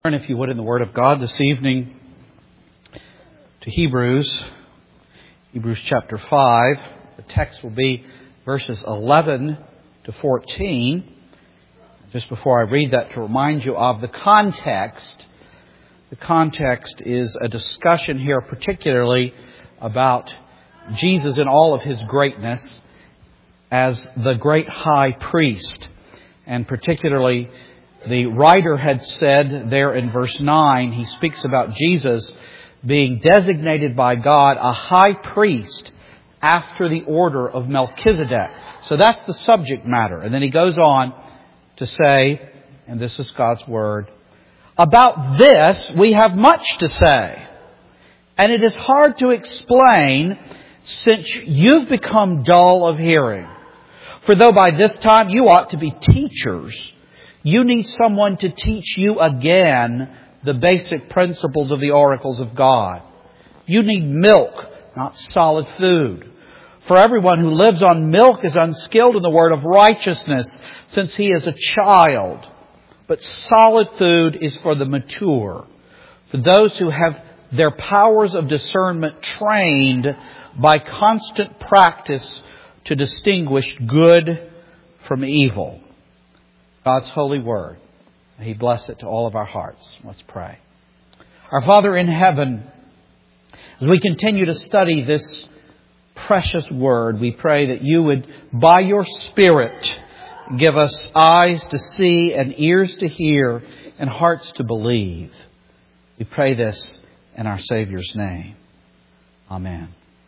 Turn, if you would, in the Word of God this evening to Hebrews chapter 5. The text will be verses 11 to 14. Just before I read that, to remind you of the context. The context is a discussion here particularly about Jesus in all of His greatness as the great high priest. And particularly, the writer had said there in verse 9, he speaks about Jesus being designated by God a high priest after the order of Melchizedek. So that's the subject matter. And then he goes on to say, and this is God's Word, about this we have much to say. And it is hard to explain since you've become dull of hearing. For though by this time you ought to be teachers, you need someone to teach you again the basic principles of the oracles of God. You need milk, not solid food. For everyone who lives on milk is unskilled in the word of righteousness, since he is a child. But solid food is for the mature, for those who have their powers of discernment trained by constant practice to distinguish good from evil. God's holy Word. May He bless it to all of our hearts. Let's pray. Our Father in heaven, as we continue to study this precious Word, we pray that You would, by Your Spirit, give us eyes to see and ears to hear and hearts to believe. We pray this in our Savior's name. Amen.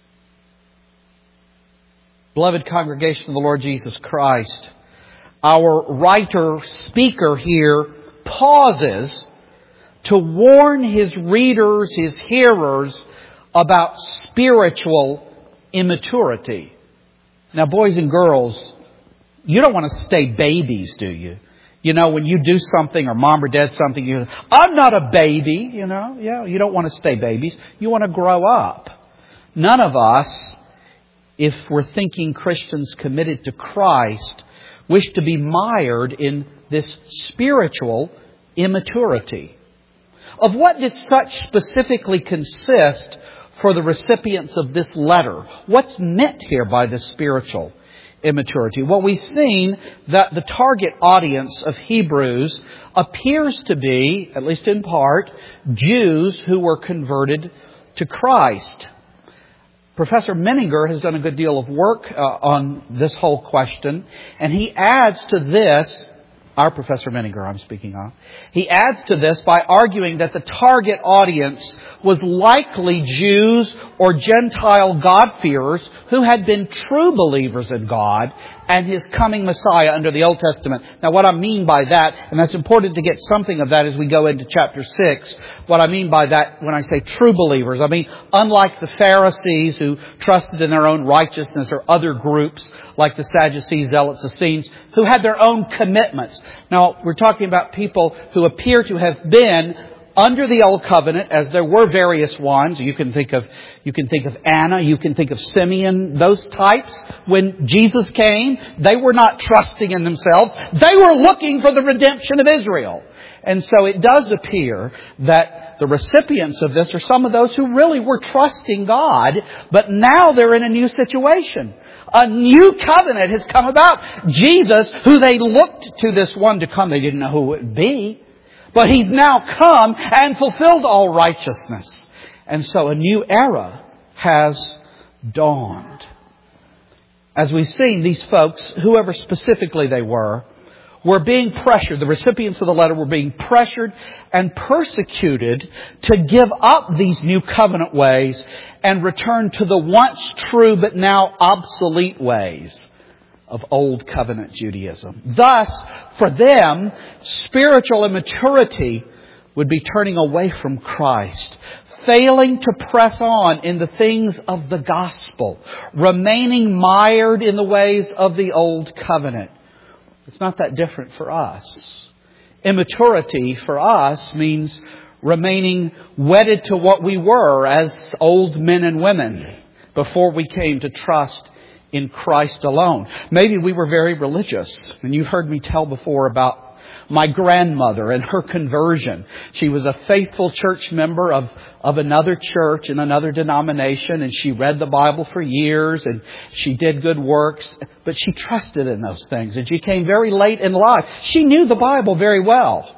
Beloved congregation of the Lord Jesus Christ, our writer-speaker here pauses to warn his readers, his hearers, about spiritual immaturity. Now, boys and girls, you don't want to stay babies, do you? You know, when you do something or mom or dad something, you I'm not a baby, you know. Yeah, you don't want to stay babies. You want to grow up. None of us, if we're thinking Christians committed to Christ, wish to be mired in this spiritual immaturity. Of what did such specifically consist for the recipients of this letter? What's meant here by this spiritual immaturity? Well, we've seen that the target audience of Hebrews appears to be, at least in part, Jews who were converted to Christ. Professor Menninger has done a good deal of work on this whole question, and he adds to this, our Professor Menninger I'm speaking of, he adds to this by arguing that the target audience was likely Jews or Gentile God-fearers who had been true believers in God and His coming Messiah under the Old Testament. Now, what I mean by that, and that's important to get something of that as we go into chapter 6, what I mean by that when I say true believers, I mean unlike the Pharisees who trusted in their own righteousness, or other groups like the Sadducees, Zealots, Essenes, who had their own commitments. Now, we're talking about people who appear to have been under the Old Covenant, as there were various ones. You can think of Anna, you can think of Simeon, those types. When Jesus came, they were not trusting in themselves. They were looking for the redemption of Israel. And so it does appear that the recipients of this are some of those who really were trusting God, but now they're in a new situation. A new covenant has come about. Jesus, who they looked to this one to come, they didn't know who it would be. But He's now come and fulfilled all righteousness. And so a new era has dawned. As we've seen, these folks, whoever specifically they were being pressured. The recipients of the letter were being pressured and persecuted to give up these new covenant ways and return to the once true but now obsolete ways of Old Covenant Judaism. Thus, for them, spiritual immaturity would be turning away from Christ, failing to press on in the things of the gospel, remaining mired in the ways of the Old Covenant. It's not that different for us. Immaturity for us means remaining wedded to what we were as old men and women before we came to trust in Christ alone. Maybe we were very religious, and you've heard me tell before about my grandmother and her conversion. She was a faithful church member of another church in another denomination, and she read the Bible for years, and she did good works, but she trusted in those things, and she came very late in life. She knew the Bible very well,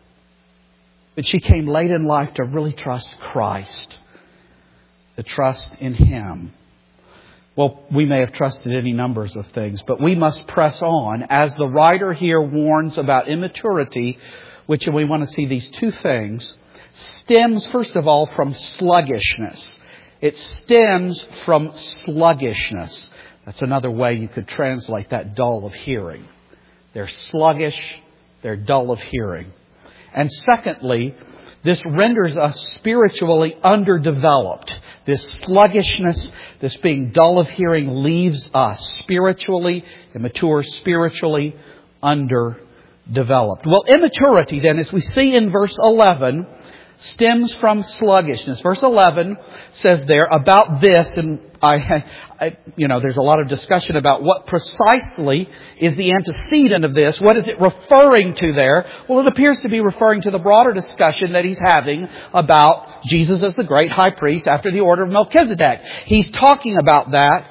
but she came late in life to really trust Christ, to trust in Him. Well, we may have trusted any numbers of things, but we must press on as the writer here warns about immaturity, which we want to see these two things, stems, first of all, from sluggishness. It stems from sluggishness. That's another way you could translate that, dull of hearing. They're sluggish, they're dull of hearing. And secondly, this renders us spiritually underdeveloped. This sluggishness, this being dull of hearing, leaves us spiritually immature, spiritually underdeveloped. Well, immaturity then, as we see in verse 11, stems from sluggishness. Verse 11 says there about this, and there's a lot of discussion about what precisely is the antecedent of this. What is it referring to there? Well, it appears to be referring to the broader discussion that he's having about Jesus as the great high priest after the order of Melchizedek. He's talking about that,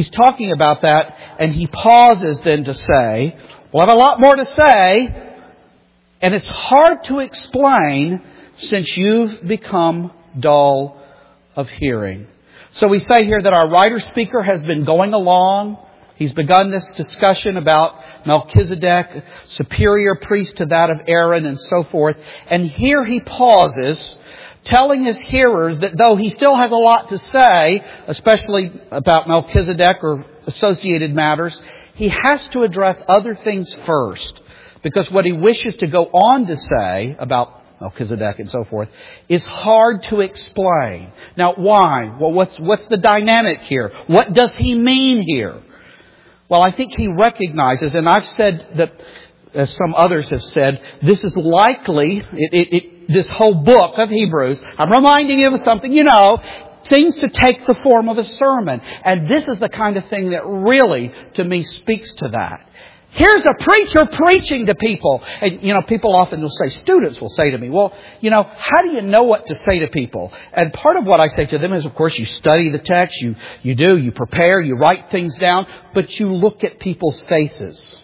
and he pauses then to say, well, I have a lot more to say, and it's hard to explain since you've become dull of hearing. So we say here that our writer-speaker has been going along. He's begun this discussion about Melchizedek, superior priest to that of Aaron, and so forth. And here he pauses, telling his hearers that though he still has a lot to say, especially about Melchizedek or associated matters, he has to address other things first. Because what he wishes to go on to say about Melchizedek and so forth is hard to explain. Now, why? Well, what's the dynamic here? What does he mean here? Well, I think he recognizes, and I've said that, as some others have said, this is likely, this whole book of Hebrews, I'm reminding you of something, seems to take the form of a sermon. And this is the kind of thing that really, to me, speaks to that. Here's a preacher preaching to people. And, people often will say, students will say to me, well, how do you know what to say to people? And part of what I say to them is, of course, you study the text, you prepare, you write things down, but you look at people's faces.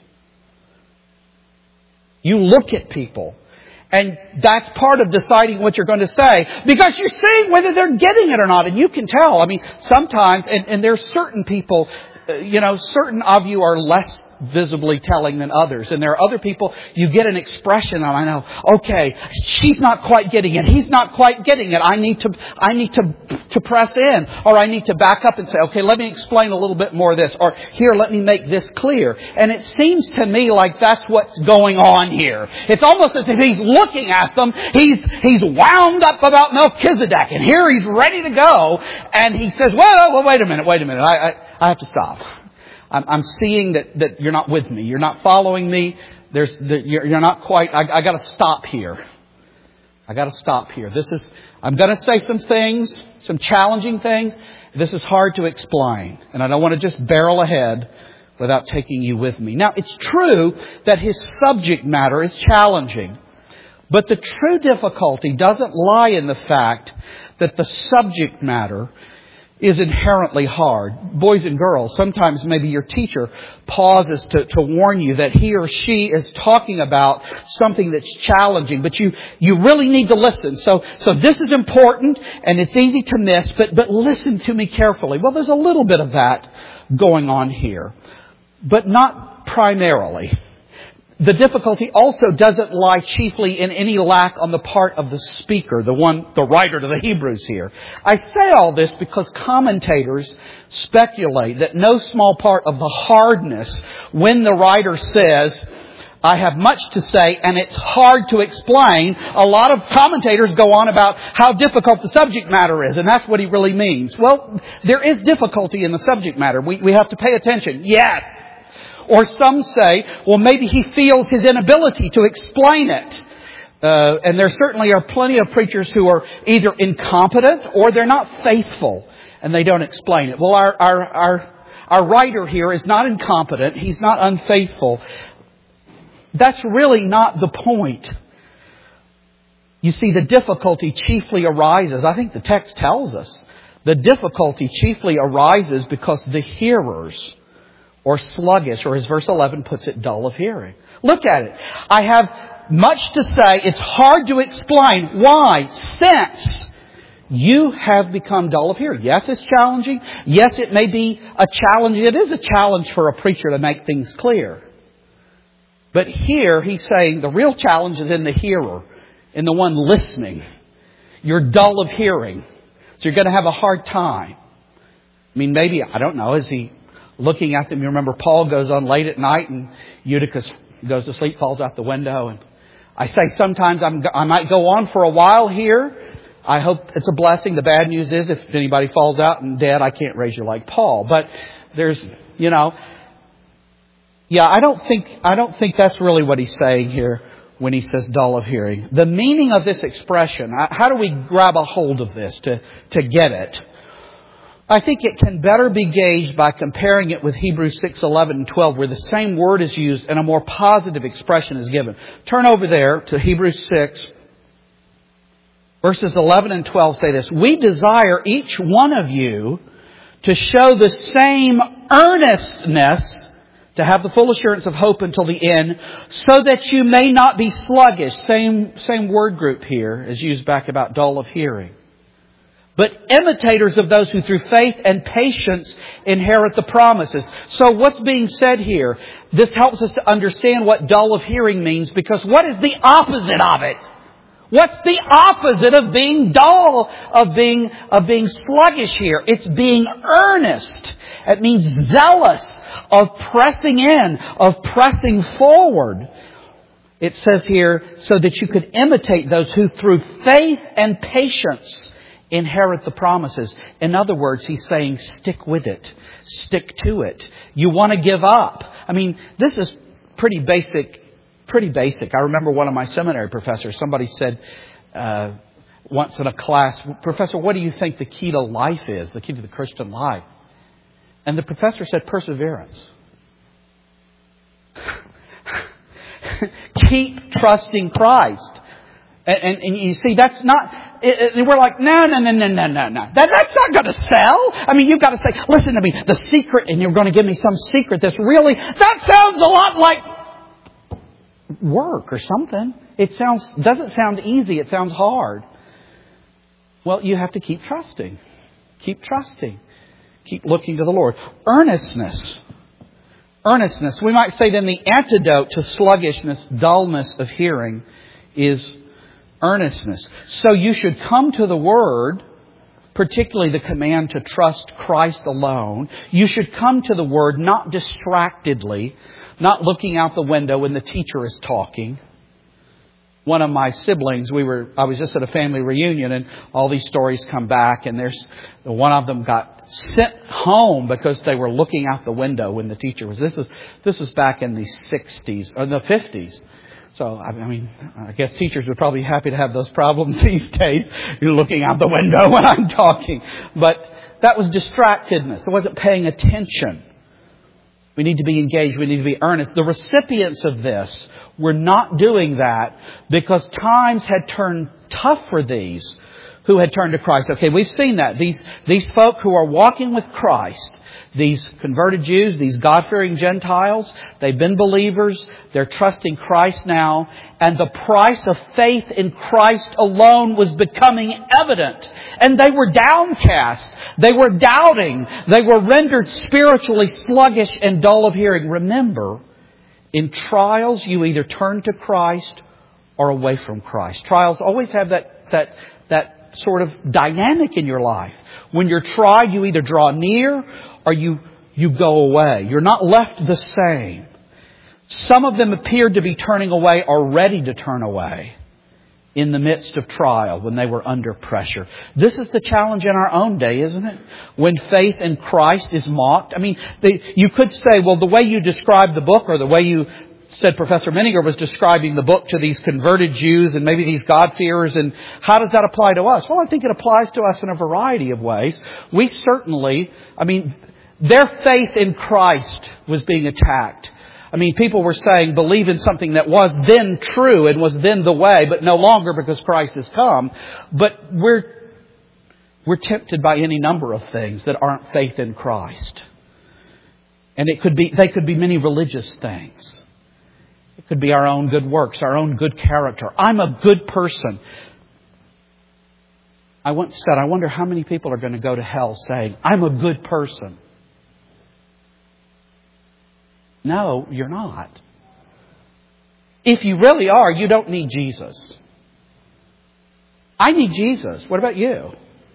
You look at people. And that's part of deciding what you're going to say, because you're seeing whether they're getting it or not. And you can tell. I mean, sometimes, and there's certain people, certain of you are less visibly telling than others. And there are other people, you get an expression, and I know, okay, she's not quite getting it. He's not quite getting it. I need to press in, or I need to back up and say, okay, let me explain a little bit more of this, or here, let me make this clear. And it seems to me like that's what's going on here. It's almost as if he's looking at them. He's wound up about Melchizedek, and here he's ready to go. And he says, well, wait a minute. I have to stop. I'm seeing that you're not with me. You're not following me. You're not quite. I got to stop here. I'm going to say some things, some challenging things. This is hard to explain, and I don't want to just barrel ahead without taking you with me. Now, it's true that his subject matter is challenging, but the true difficulty doesn't lie in the fact that the subject matter is inherently hard. Boys and girls, sometimes maybe your teacher pauses to warn you that he or she is talking about something that's challenging, but you really need to listen. So this is important, and it's easy to miss, but listen to me carefully. Well, there's a little bit of that going on here, but not primarily. The difficulty also doesn't lie chiefly in any lack on the part of the speaker, the writer to the Hebrews here. I say all this because commentators speculate that no small part of the hardness when the writer says, I have much to say and it's hard to explain, a lot of commentators go on about how difficult the subject matter is, and that's what he really means. Well, there is difficulty in the subject matter. We have to pay attention. Yes. Or some say, well, maybe he feels his inability to explain it. And there certainly are plenty of preachers who are either incompetent or they're not faithful and they don't explain it. Well, our writer here is not incompetent. He's not unfaithful. That's really not the point. You see, the difficulty chiefly arises, I think the text tells us, the difficulty chiefly arises because the hearers are sluggish, or as verse 11 puts it, dull of hearing. Look at it. I have much to say. It's hard to explain. Why? Since you have become dull of hearing. Yes, it's challenging. Yes, it may be a challenge. It is a challenge for a preacher to make things clear. But here he's saying the real challenge is in the hearer, in the one listening. You're dull of hearing. So you're going to have a hard time. I mean, maybe, I don't know, is he looking at them? You remember Paul goes on late at night and Eutychus goes to sleep, falls out the window. And I say sometimes I might go on for a while here. I hope it's a blessing. The bad news is if anybody falls out and dead, I can't raise you like Paul. But there's, I don't think that's really what he's saying here when he says dull of hearing. The meaning of this expression, how do we grab a hold of this to get it? I think it can better be gauged by comparing it with Hebrews 6:11 and 12, where the same word is used and a more positive expression is given. Turn over there to Hebrews 6. Verses 11 and 12 say this: We desire each one of you to show the same earnestness, to have the full assurance of hope until the end, so that you may not be sluggish. Same word group here is used back about dull of hearing. But imitators of those who through faith and patience inherit the promises. So what's being said here? This helps us to understand what dull of hearing means, because what is the opposite of it? What's the opposite of being dull, of being sluggish here? It's being earnest. It means zealous, of pressing in, of pressing forward. It says here, so that you could imitate those who through faith and patience inherit the promises. In other words, he's saying stick with it. Stick to it. You want to give up. I mean, this is pretty basic. I remember one of my seminary professors, somebody said once in a class, Professor, what do you think the key to life is? The key to the Christian life? And the professor said perseverance. Keep trusting Christ. And you see, that's not, we're like, no. That's not going to sell. I mean, you've got to say, listen to me, the secret, and you're going to give me some secret that sounds a lot like work or something. It doesn't sound easy. It sounds hard. Well, you have to keep trusting. Keep trusting. Keep looking to the Lord. Earnestness. We might say then the antidote to sluggishness, dullness of hearing is earnestness. So you should come to the Word, particularly the command to trust Christ alone. You should come to the Word not distractedly, not looking out the window when the teacher is talking. One of my siblings, I was just at a family reunion, and all these stories come back, and one of them got sent home because they were looking out the window when the teacher was. This was back in the 60s or the 50s. So, I mean, I guess teachers would probably be happy to have those problems these days. You're looking out the window when I'm talking. But that was distractedness. It wasn't paying attention. We need to be engaged. We need to be earnest. The recipients of this were not doing that because times had turned tough for these who had turned to Christ. Okay, we've seen that. These folk who are walking with Christ, these converted Jews, these God-fearing Gentiles, they've been believers. They're trusting Christ now. And the price of faith in Christ alone was becoming evident. And they were downcast. They were doubting. They were rendered spiritually sluggish and dull of hearing. Remember, in trials, you either turn to Christ or away from Christ. Trials always have that sort of dynamic in your life. When you're tried, you either draw near or you go away. You're not left the same. Some of them appeared to be turning away or ready to turn away in the midst of trial when they were under pressure. This is the challenge in our own day, isn't it? When faith in Christ is mocked. I mean, you could say, well, the way you described the book, or the way you said Professor Menninger was describing the book to these converted Jews and maybe these God-fearers, and how does that apply to us? Well, I think it applies to us in a variety of ways. We certainly, their faith in Christ was being attacked. I mean, people were saying believe in something that was then true and was then the way, but no longer because Christ has come. But we're tempted by any number of things that aren't faith in Christ. And they could be many religious things. It could be our own good works, our own good character. I'm a good person. I once said, I wonder how many people are going to go to hell saying, I'm a good person. No, you're not. If you really are, you don't need Jesus. I need Jesus. What about you?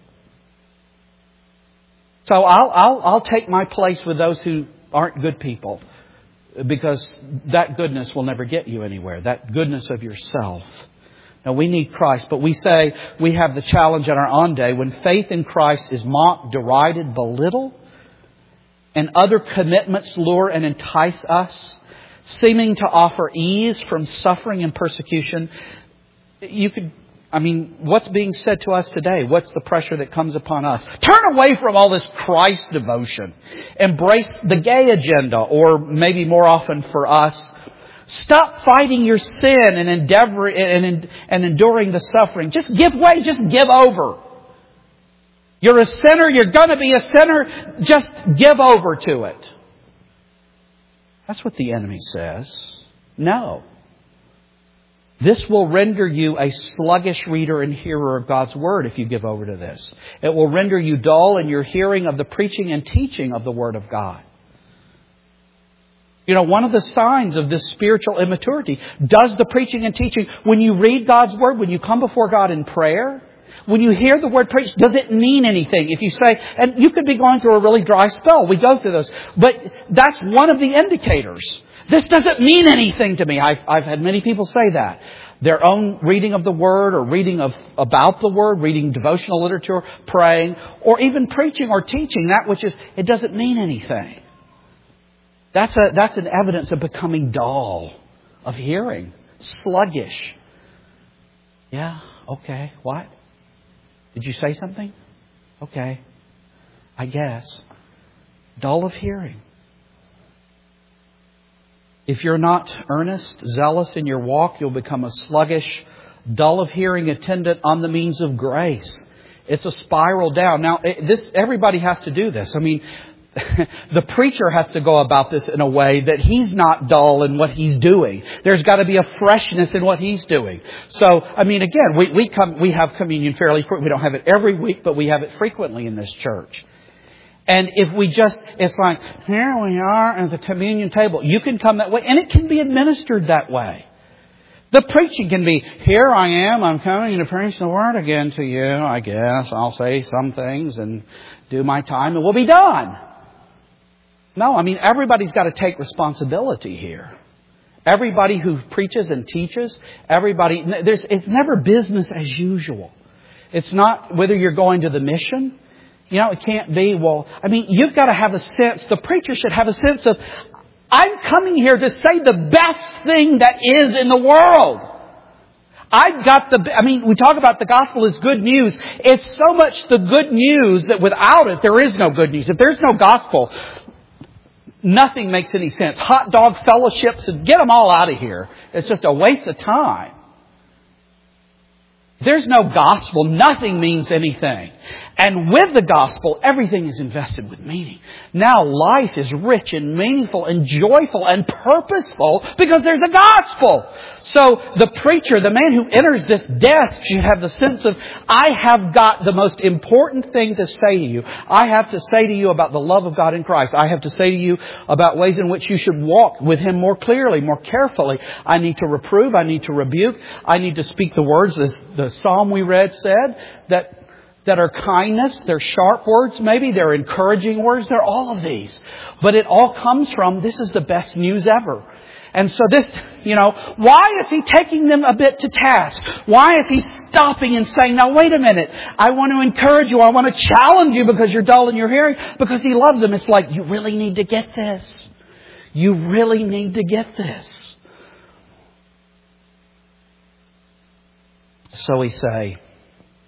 So I'll take my place with those who aren't good people, because that goodness will never get you anywhere. That goodness of yourself. Now, we need Christ, but we say we have the challenge in our own day when faith in Christ is mocked, derided, belittled, and other commitments lure and entice us, seeming to offer ease from suffering and persecution. What's being said to us today? What's the pressure that comes upon us? Turn away from all this Christ devotion. Embrace the gay agenda, or maybe more often for us, stop fighting your sin and enduring the suffering. Just give way. Just give over. You're a sinner. You're going to be a sinner. Just give over to it. That's what the enemy says. No. This will render you a sluggish reader and hearer of God's Word if you give over to this. It will render you dull in your hearing of the preaching and teaching of the Word of God. You know, one of the signs of this spiritual immaturity, does the preaching and teaching, when you read God's Word, when you come before God in prayer, when you hear the Word preached, does it mean anything? If you say, and you could be going through a really dry spell, we go through those, but that's one of the indicators. This doesn't mean anything to me. I've had many people say that. Their own reading of the Word, or reading about the Word, reading devotional literature, praying, or even preaching or teaching, that which is, it doesn't mean anything. That's an evidence of becoming dull of hearing, sluggish. Yeah, okay, what? Did you say something? Okay, I guess. Dull of hearing. If you're not earnest, zealous in your walk, you'll become a sluggish, dull of hearing attendant on the means of grace. It's a spiral down. Now, everybody has to do this. I mean, the preacher has to go about this in a way that he's not dull in what he's doing. There's got to be a freshness in what he's doing. So, I mean, again, we have communion fairly frequently. We don't have it every week, but we have it frequently in this church. And if it's like, here we are at the communion table. You can come that way, and it can be administered that way. The preaching can be, here I am, I'm coming to preach the Word again to you. I guess I'll say some things and do my time, and we'll be done. No, I mean, everybody's got to take responsibility here. Everybody who preaches and teaches, it's never business as usual. It's not whether you're going to the mission. You know, it can't be, you've got to have a sense, the preacher should have a sense of, I'm coming here to say the best thing that is in the world. We talk about the gospel as good news. It's so much the good news that without it, there is no good news. If there's no gospel, nothing makes any sense. Hot dog fellowships, and get them all out of here. It's just a waste of time. There's no gospel. Nothing means anything. And with the gospel, everything is invested with meaning. Now life is rich and meaningful and joyful and purposeful because there's a gospel. So the preacher, the man who enters this death, should have the sense of, I have got the most important thing to say to you. I have to say to you about the love of God in Christ. I have to say to you about ways in which you should walk with Him more clearly, more carefully. I need to reprove. I need to rebuke. I need to speak the words, as the psalm we read said, that are kindness, they're sharp words maybe, they're encouraging words, they're all of these. But it all comes from, this is the best news ever. And so this, why is He taking them a bit to task? Why is He stopping and saying, now wait a minute, I want to encourage you, I want to challenge you because you're dull in your hearing? Because He loves them. It's like, you really need to get this. You really need to get this. So we say,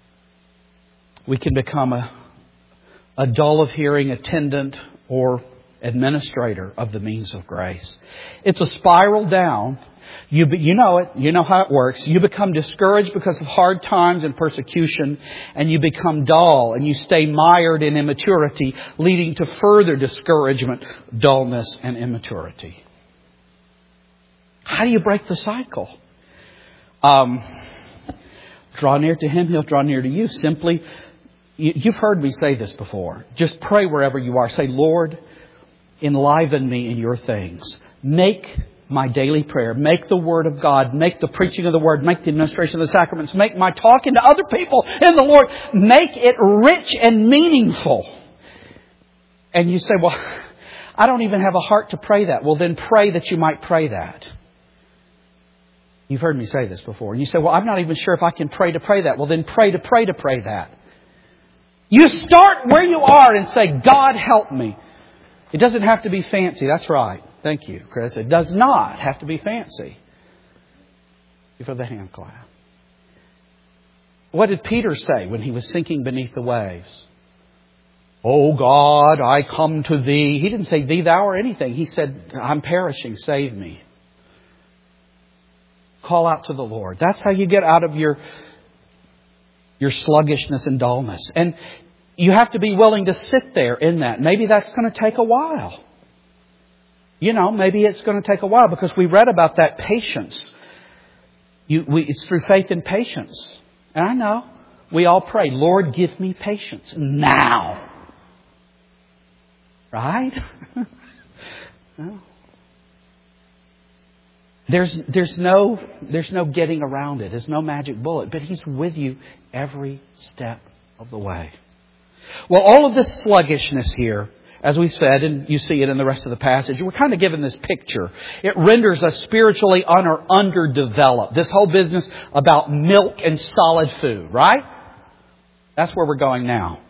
we can become a dull of hearing attendant or administrator of the means of grace. It's a spiral down. You know it. You know how it works. You become discouraged because of hard times and persecution, and you become dull, and you stay mired in immaturity, leading to further discouragement, dullness, and immaturity. How do you break the cycle? Draw near to Him, He'll draw near to you. Simply, you've heard me say this before. Just pray wherever you are. Say, Lord, enliven me in your things. Make my daily prayer. Make the Word of God. Make the preaching of the Word. Make the administration of the sacraments. Make my talking to other people in the Lord. Make it rich and meaningful. And you say, well, I don't even have a heart to pray that. Well, then pray that you might pray that. You've heard me say this before. And you say, well, I'm not even sure if I can pray that. Well, then pray that. You start where you are and say, God, help me. It doesn't have to be fancy. That's right. Thank you, Chris. It does not have to be fancy. Give her the hand clap. What did Peter say when he was sinking beneath the waves? Oh God, I come to Thee. He didn't say Thee, Thou, or anything. He said, I'm perishing. Save me. Call out to the Lord. That's how you get out of your sluggishness and dullness. And you have to be willing to sit there in that. Maybe that's going to take a while. Maybe it's going to take a while because we read about that patience. It's through faith and patience. And I know we all pray, Lord, give me patience now. Right? No. There's no getting around it. There's no magic bullet. But He's with you every step of the way. Well, all of this sluggishness here, as we said, and you see it in the rest of the passage, we're kind of given this picture. It renders us spiritually underdeveloped. This whole business about milk and solid food, right? That's where we're going now.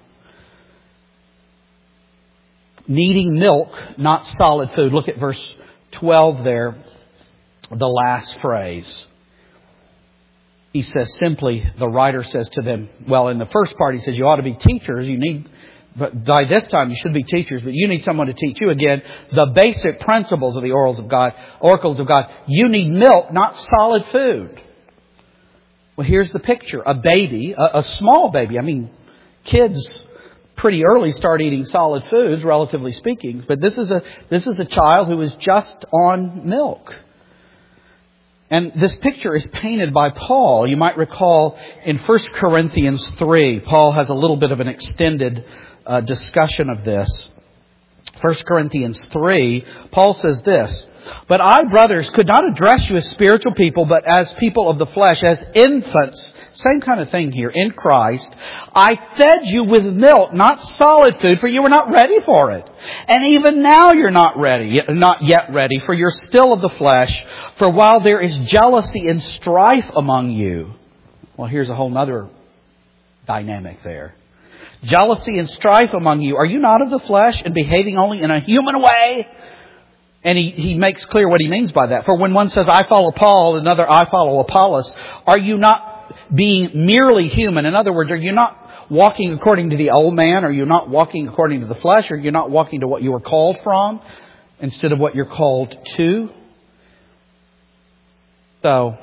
Needing milk, not solid food. Look at verse 12 there, the last phrase. He says simply, the writer says to them, well, in the first part he says you ought to be teachers. But by this time you should be teachers, but you need someone to teach you again the basic principles of the oracles of God. You need milk, not solid food. Well, here's the picture. A baby, a small baby. I mean, kids pretty early start eating solid foods, relatively speaking. But this is a child who is just on milk. And this picture is painted by Paul. You might recall in 1 Corinthians 3, Paul has a little bit of an extended discussion of this. 1 Corinthians 3, Paul says this, but I, brothers, could not address you as spiritual people, but as people of the flesh, as infants. Same kind of thing here, in Christ. I fed you with milk, not solid food, for you were not ready for it. And even now you're not yet ready, for you're still of the flesh. For while there is jealousy and strife among you. Well, here's a whole other dynamic there. Jealousy and strife among you. Are you not of the flesh and behaving only in a human way? And he makes clear what he means by that. For when one says, I follow Paul, another, I follow Apollos, are you not being merely human? In other words, are you not walking according to the old man? Are you not walking according to the flesh? Are you not walking to what you were called from instead of what you're called to? So,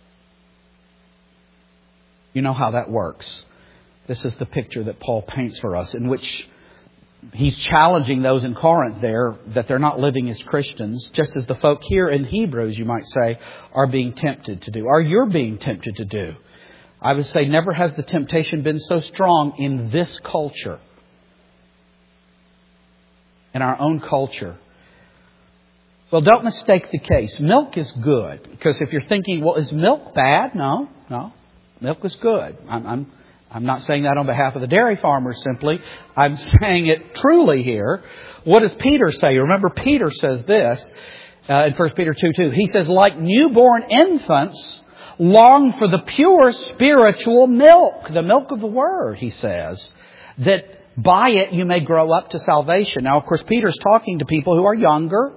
you know how that works. This is the picture that Paul paints for us, in which he's challenging those in Corinth there that they're not living as Christians, just as the folk here in Hebrews, you might say, are being tempted to do, or you're being tempted to do. I would say never has the temptation been so strong in this culture, in our own culture. Well, don't mistake the case. Milk is good. Because if you're thinking, well, is milk bad? No. Milk is good. I'm not saying that on behalf of the dairy farmers simply. I'm saying it truly here. What does Peter say? Remember, Peter says this in 1 Peter 2:2. He says, like newborn infants, long for the pure spiritual milk, the milk of the Word, he says, that by it you may grow up to salvation. Now, of course, Peter's talking to people who are younger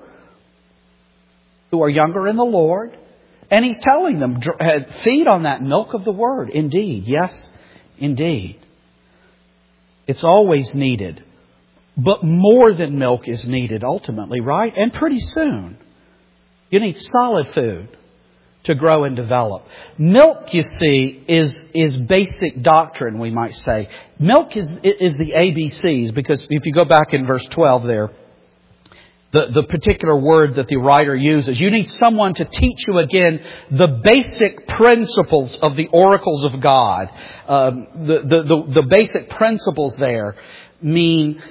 in the Lord. And he's telling them, feed on that milk of the Word. Indeed. Yes, indeed. It's always needed. But more than milk is needed ultimately, right? And pretty soon. You need solid food to grow and develop. Milk, you see, is basic doctrine, we might say. Milk is the ABCs, because if you go back in verse 12 there, the particular word that the writer uses, you need someone to teach you again the basic principles of the oracles of God. The basic principles there mean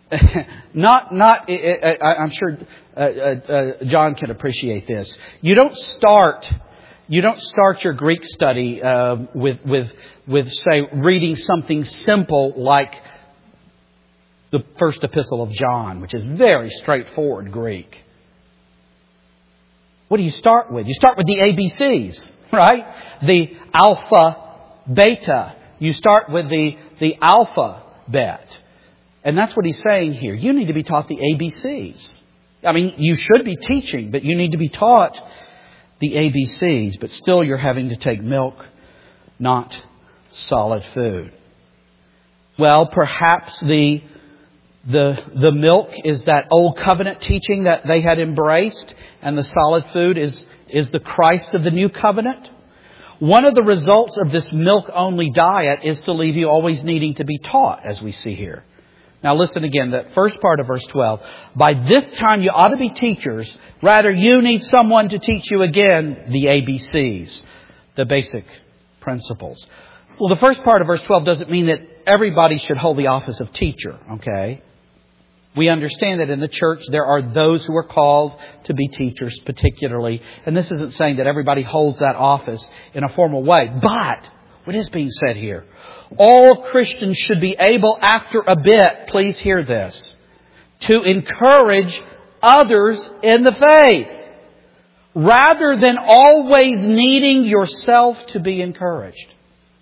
I'm sure John can appreciate this. You don't start your Greek study with say reading something simple like the first epistle of John, which is very straightforward Greek. What do you start with? You start with the ABCs, right? The alpha, beta. You start with the alphabet. And that's what he's saying here. You need to be taught the ABCs. I mean, you should be teaching, but you need to be taught the ABCs. But still you're having to take milk, not solid food. Well, perhaps the milk is that old covenant teaching that they had embraced, and the solid food is the Christ of the new covenant. One of the results of this milk-only diet is to leave you always needing to be taught, as we see here. Now listen again, that first part of verse 12. By this time you ought to be teachers. Rather, you need someone to teach you again the ABCs, the basic principles. Well, the first part of verse 12 doesn't mean that everybody should hold the office of teacher, okay? We understand that in the church there are those who are called to be teachers particularly. And this isn't saying that everybody holds that office in a formal way. But what is being said here? All Christians should be able, after a bit, please hear this, to encourage others in the faith, rather than always needing yourself to be encouraged.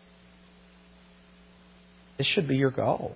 This should be your goal.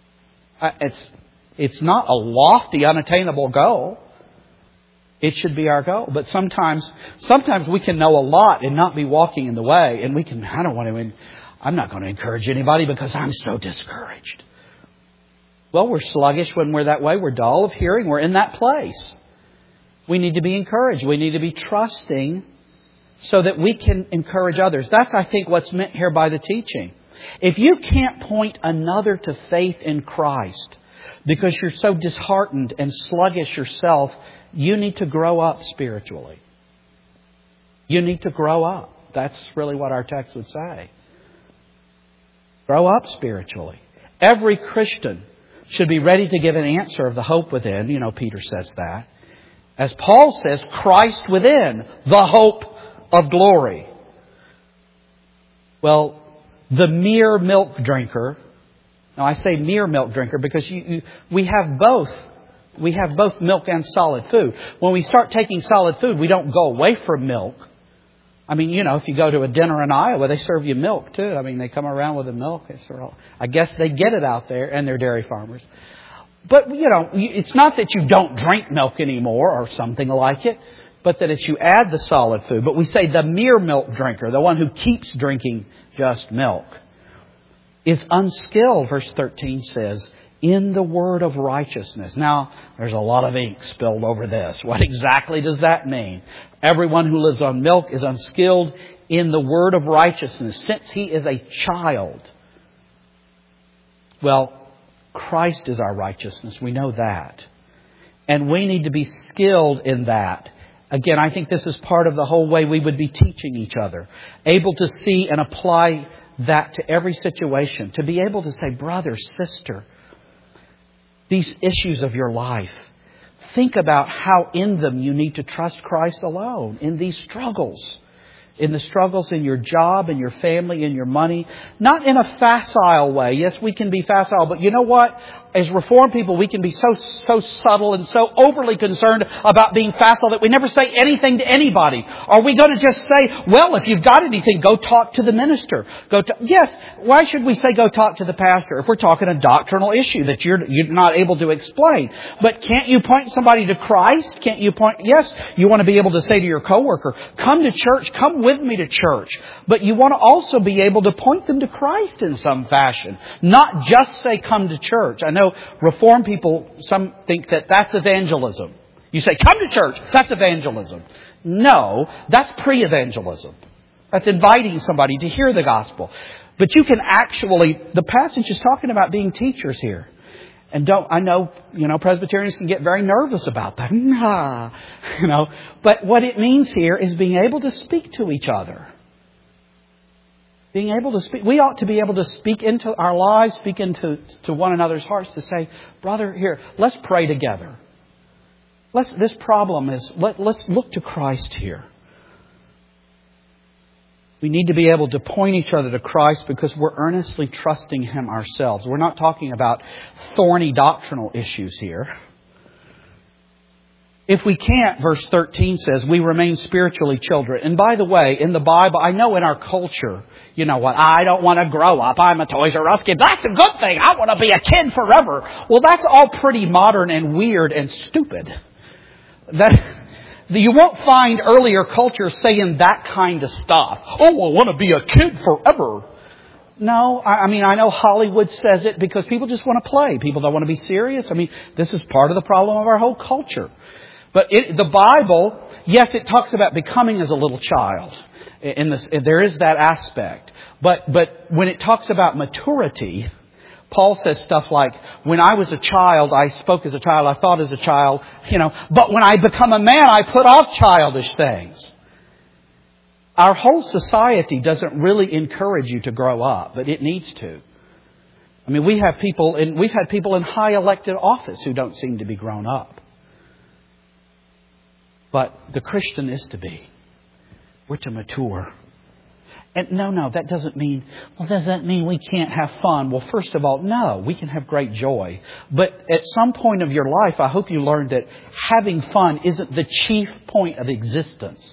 It's not a lofty, unattainable goal. It should be our goal. But sometimes we can know a lot and not be walking in the way. And I'm not going to encourage anybody because I'm so discouraged. Well, we're sluggish when we're that way. We're dull of hearing. We're in that place. We need to be encouraged. We need to be trusting so that we can encourage others. That's, I think, what's meant here by the teaching. If you can't point another to faith in Christ because you're so disheartened and sluggish yourself, you need to grow up spiritually. You need to grow up. That's really what our text would say. Grow up spiritually. Every Christian should be ready to give an answer of the hope within. You know, Peter says that. As Paul says, Christ within, the hope of glory. Well, the mere milk drinker. Now I say mere milk drinker because we have both. We have both milk and solid food. When we start taking solid food, we don't go away from milk. I mean, you know, if you go to a dinner in Iowa, they serve you milk too. I mean, they come around with the milk. I guess they get it out there, and they're dairy farmers. But, you know, it's not that you don't drink milk anymore or something like it, but that it's you add the solid food. But we say the mere milk drinker, the one who keeps drinking just milk, is unskilled, verse 13 says, in the word of righteousness. Now, there's a lot of ink spilled over this. What exactly does that mean? Everyone who lives on milk is unskilled in the word of righteousness, since he is a child. Well, Christ is our righteousness. We know that. And we need to be skilled in that. Again, I think this is part of the whole way we would be teaching each other. Able to see and apply that to every situation. To be able to say, brother, sister, these issues of your life, think about how in them you need to trust Christ alone. In these struggles. In the struggles in your job, in your family, in your money. Not in a facile way. Yes, we can be facile, but you know what? As Reformed people, we can be so subtle and so overly concerned about being facile that we never say anything to anybody. Are we going to just say, well, if you've got anything, go talk to the minister. Yes, why should we say go talk to the pastor if we're talking a doctrinal issue that you're not able to explain? But can't you point somebody to Christ? Can't you point? Yes, you want to be able to say to your coworker, come to church, come with me to church. But you want to also be able to point them to Christ in some fashion. Not just say, come to church. I know Reformed people, some think that that's evangelism. You say, come to church, that's evangelism. No, that's pre-evangelism. That's inviting somebody to hear the gospel. But you can actually, the passage is talking about being teachers here. And I know, Presbyterians can get very nervous about that. But what it means here is being able to speak to each other. Being able to speak. We ought to be able to speak into our lives, speak into one another's hearts to say, brother, here, let's pray together. Let's look to Christ here. We need to be able to point each other to Christ because we're earnestly trusting Him ourselves. We're not talking about thorny doctrinal issues here. If we can't, verse 13 says, we remain spiritually children. And by the way, in the Bible, I know in our culture, you know what, I don't want to grow up. I'm a Toys R Us kid. That's a good thing. I want to be a kid forever. Well, that's all pretty modern and weird and stupid. You won't find earlier culture saying that kind of stuff. Oh, I want to be a kid forever. No, I know Hollywood says it because people just want to play. People don't want to be serious. This is part of the problem of our whole culture. But the Bible, yes, it talks about becoming as a little child. There is that aspect. But when it talks about maturity, Paul says stuff like, when I was a child, I spoke as a child, I thought as a child, but when I become a man, I put off childish things. Our whole society doesn't really encourage you to grow up, but it needs to. We've had people in high elected office who don't seem to be grown up. But the Christian is to be. We're to mature. And no, that doesn't mean, does that mean we can't have fun? Well, first of all, no, we can have great joy. But at some point of your life, I hope you learned that having fun isn't the chief point of existence.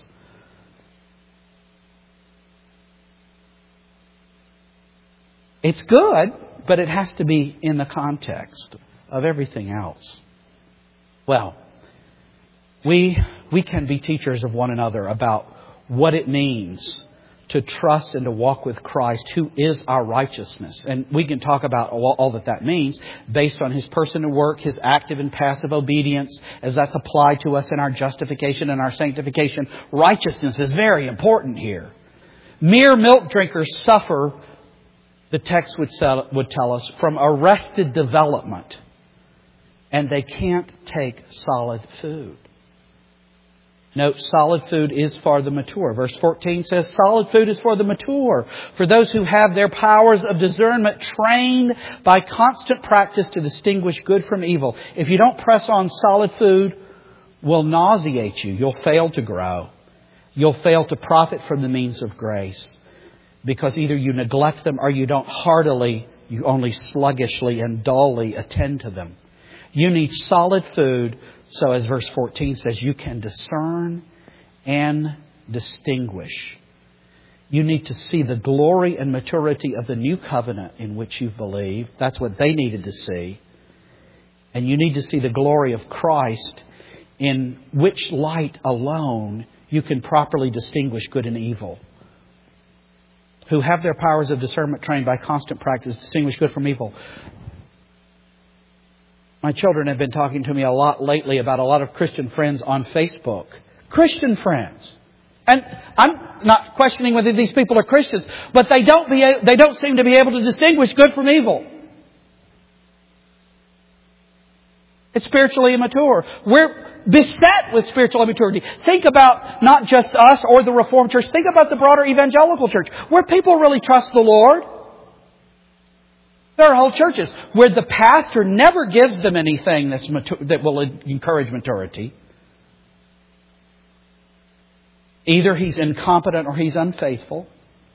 It's good, but it has to be in the context of everything else. Well, we can be teachers of one another about what it means to trust and to walk with Christ, who is our righteousness. And we can talk about all that means based on His person and work, His active and passive obedience, as that's applied to us in our justification and our sanctification. Righteousness is very important here. Mere milk drinkers suffer, the text would tell us, from arrested development. And they can't take solid food. Note, solid food is for the mature. Verse 14 says, solid food is for the mature, for those who have their powers of discernment trained by constant practice to distinguish good from evil. If you don't press on, solid food will nauseate you. You'll fail to grow. You'll fail to profit from the means of grace, because either you neglect them or you don't heartily, you only sluggishly and dully attend to them. You need solid food. So as verse 14 says, you can discern and distinguish. You need to see the glory and maturity of the new covenant in which you believe. That's what they needed to see. And you need to see the glory of Christ, in which light alone you can properly distinguish good and evil. Who have their powers of discernment trained by constant practice to distinguish good from evil. My children have been talking to me a lot lately about a lot of Christian friends on Facebook. Christian friends. And I'm not questioning whether these people are Christians, but they don't seem to be able to distinguish good from evil. It's spiritually immature. We're beset with spiritual immaturity. Think about not just us or the Reformed Church. Think about the broader evangelical church, where people really trust the Lord. There are whole churches where the pastor never gives them anything that will encourage maturity. Either he's incompetent or he's unfaithful.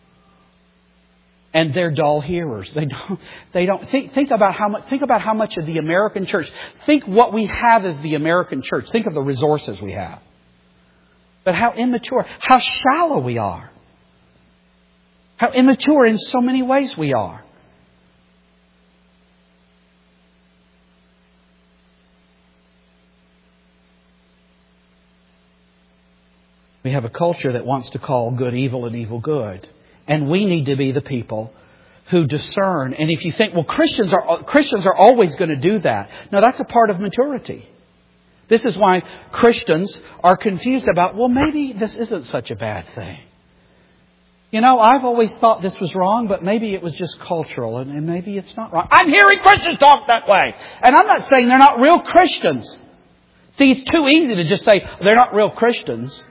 And they're dull hearers. They don't think about how much of the American church. Think what we have as the American church. Think of the resources we have. But how immature, how shallow we are. How immature in so many ways we are. We have a culture that wants to call good evil and evil good. And we need to be the people who discern. And if you think, well, Christians are always going to do that. No, that's a part of maturity. This is why Christians are confused about, well, maybe this isn't such a bad thing. You know, I've always thought this was wrong, but maybe it was just cultural and maybe it's not wrong. I'm hearing Christians talk that way. And I'm not saying they're not real Christians. See, it's too easy to just say they're not real Christians.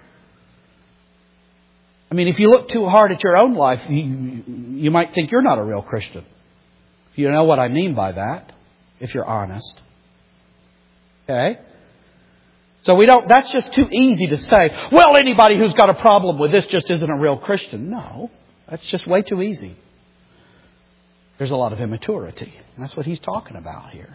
I mean, if you look too hard at your own life, you might think you're not a real Christian. You know what I mean by that, if you're honest. Okay? So that's just too easy to say, well, anybody who's got a problem with this just isn't a real Christian. No, that's just way too easy. There's a lot of immaturity. And that's what he's talking about here.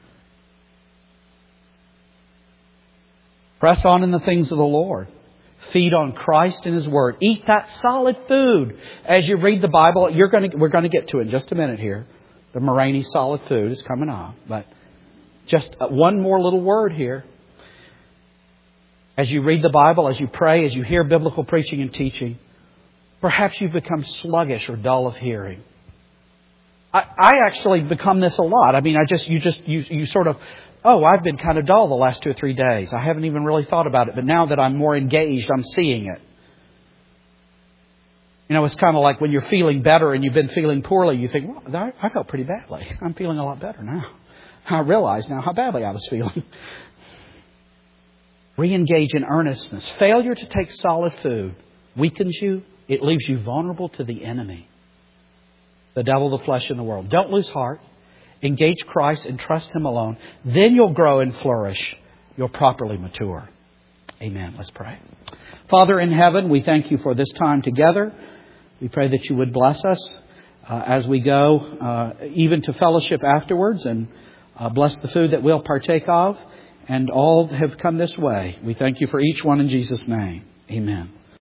Press on in the things of the Lord. Feed on Christ and His Word. Eat that solid food. As you read the Bible, we're going to get to it in just a minute here. The Moraine solid food is coming on. But just one more little word here. As you read the Bible, as you pray, as you hear biblical preaching and teaching, perhaps you've become sluggish or dull of hearing. I actually become this a lot. I mean, you sort of, I've been kind of dull the last 2 or 3 days. I haven't even really thought about it. But now that I'm more engaged, I'm seeing it. You know, it's kind of like when you're feeling better and you've been feeling poorly, you think, well, I felt pretty badly. I'm feeling a lot better now. I realize now how badly I was feeling. Re-engage in earnestness. Failure to take solid food weakens you. It leaves you vulnerable to the enemy. The devil, the flesh, and the world. Don't lose heart. Engage Christ and trust Him alone. Then you'll grow and flourish. You'll properly mature. Amen. Let's pray. Father in heaven, we thank You for this time together. We pray that You would bless us as we go, even to fellowship afterwards, and bless the food that we'll partake of. And all have come this way. We thank You for each one in Jesus' name. Amen.